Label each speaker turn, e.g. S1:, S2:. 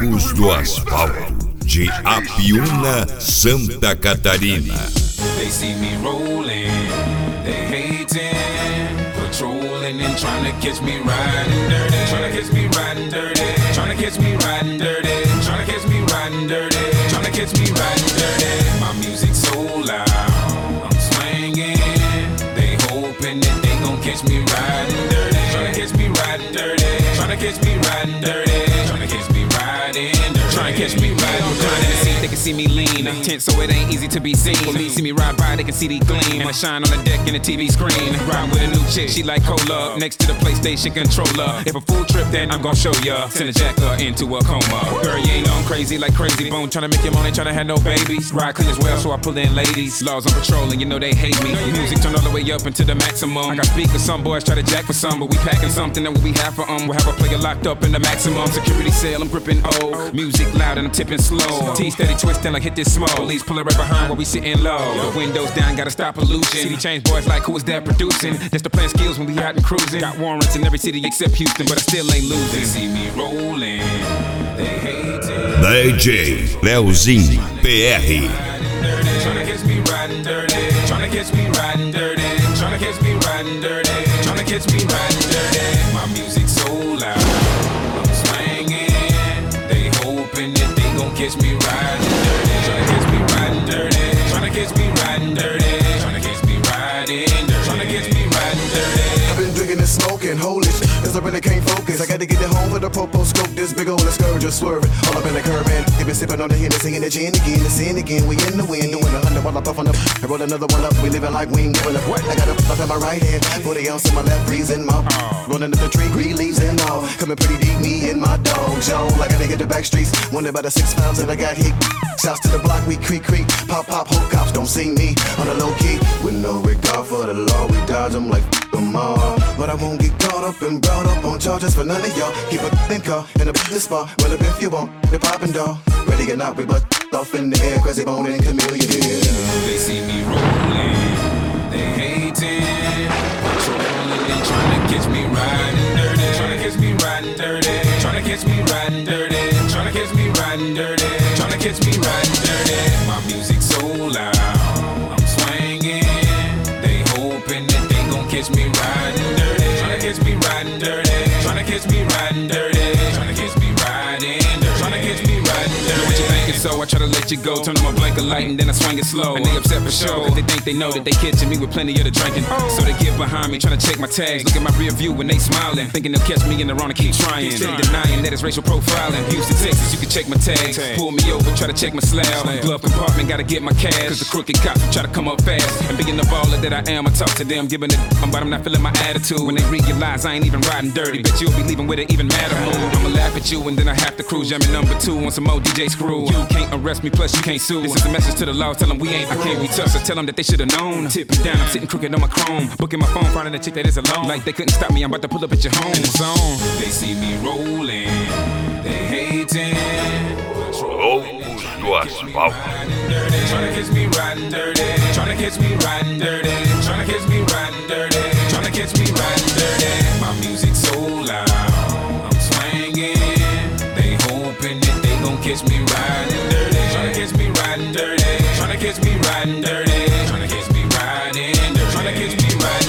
S1: Loucos do Asfalto, de Apiúna, Santa Catarina.
S2: They see me rolling, they hating, patrolling and trying to catch me riding dirty, trying to catch me riding dirty, trying to catch me riding dirty, trying to catch me riding dirty, trying to catch me riding dirty. My music's so loud, I'm swinging, they hoping that they gon' catch me riding dirty, trying to catch me riding dirty, trying to catch me riding dirty, trying to catch me riding dirty, trying to catch me riding dirty.
S3: They can see me lean, tense so it ain't easy to be seen. See me ride by, they can see the gleam, and I shine on the deck in the TV screen. Ride with a new chick, she like cola, next to the PlayStation controller. If a full trip, then I'm gon' show ya. Send a jacker into a coma. Girl, you ain't on crazy like Crazy Bone, tryna make your money, tryna have no babies. Ride clean as well, so I pull in ladies. Laws on patrol, and you know they hate me. Music turned all the way up into the maximum. I got speakers, some boys try to jack for some, but we packing something that we have for We'll have a player locked up in the maximum security cell. I'm gripping O, music loud and I'm tipping slow. T steady twisting like hit this small. Police pulling right behind while we sitting low. The windows down, gotta stop pollution. City change boys like who is that producing? Just the plan skills when we out and cruising. Got warrants in every city except Houston, but I still ain't losing.
S2: They see me rolling, they hating.
S1: DJ Leozinho PR.
S2: Tryna catch me riding dirty, tryna catch me riding dirty, tryna catch me riding dirty, tryna catch me riding dirty. My music's so loud, I'm swinging, they hoping that they gon' catch me riding dirty, tryna catch me riding dirty, tryna catch me riding dirty, tryna catch me riding dirty, tryna catch me riding dirty.
S4: I've been drinking and smoking, holy shit, cause I really can't focus. I gotta get it home for the popo scope, this big old scourge just swerving. All up in the curb and they been sipping on the Hennessy and the gin again, the sin again. We in the wind, doing 100 while I puff on up. I roll another one up, we living like we ain't giving up. I got a puff in my right hand, 40 ounce in my left, freezing my rolling up the tree, green leaves and all. Coming pretty deep, me and my dog, Joe. Like I hit the back streets, wondered about the 6 pounds that I got hit. Shouts to the block, we creak, pop, hope cops don't see me on the low key. With no regard for the law, we dodge them like them all. But I won't get caught up and brought up on charges for none of y'all. Keep a thin car in a business bar. Well, if you want, the poppin' dog. Ready or not, we butt off in the air, Crazy Bone and Chameleon.
S2: They see me rolling, they hating, patrolling and tryna catch me riding dirty, tryna catch me riding dirty, tryna catch me riding dirty, tryna catch me riding dirty, tryna catch me riding dirty. My music's so loud, I'm swinging, they hoping that they gon' catch me riding dirty, tryna catch me riding dirty, tryna catch me riding dirty, tryna catch me riding dirty, tryna catch me riding dirty.
S3: Know what you thinking, so I try to let you go. Turn on my blanket light and then I swing it slow. And they upset for sure, cause they think they know that they catching me with plenty of the drinking. So they get behind me, trying to check my tags. Look at my rear view when they smiling, thinking they'll catch me in the wrong and keep trying. Steady denying that it's racial profiling. Houston, Texas, you can check my tags. Pull me over, try to check my slab. Glove compartment, gotta get my cash. Cause the crooked cops try to come up fast. And being the baller that I am, I talk to them, giving it but I'm not feeling my attitude. When they realize I ain't even riding dirty, bet you'll be leaving with an even madder mood. I'ma laugh at you and then I have to cruise. Jamming number 2 on some more DJ screw. You can't arrest me, plus you can't sue. This is a message to the law, tell them we ain't, I can't be touched. So tell them that they should've known. Tipping down, I'm sitting crooked on my chrome. Booking my phone, finding a chick that is alone. Like they couldn't stop me, I'm about to pull up at your home. In the zone.
S2: They see me rolling, they hating.
S1: Loucos do Asfalto.
S2: Tryna catch me riding dirty, tryna catch me riding dirty, tryna catch me riding dirty, tryna catch me riding dirty. My music's so loud, I'm swinging, they hoping that they gon' catch me riding dirty, tryna catch me riding dirty, tryna catch me riding dirty, tryna catch me riding dirty, tryna catch me riding dirty.